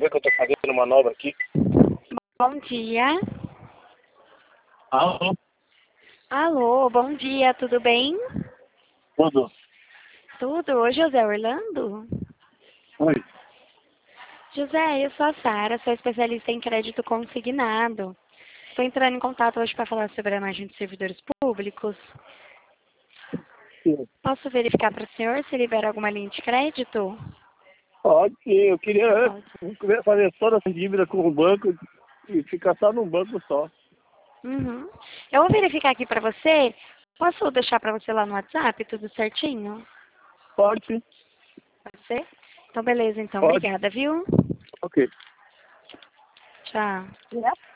ver que eu tô fazendo uma nova aqui. Bom dia. Alô? Alô, bom dia, tudo bem? Tudo? Tudo? Oi, José Orlando? Oi. José, eu sou a Sara, sou especialista em crédito consignado. Estou entrando em contato hoje para falar sobre a margem de servidores públicos. Sim. Posso verificar para o senhor se libera alguma linha de crédito? Pode sim, eu Pode. queria fazer toda essa dívida com o banco e ficar só num banco só. Uhum. Eu vou verificar aqui para você. Posso deixar para você lá no WhatsApp, tudo certinho? Pode sim. Pode ser? Então, beleza, então. Pode. Obrigada, viu? Ok. Tchau.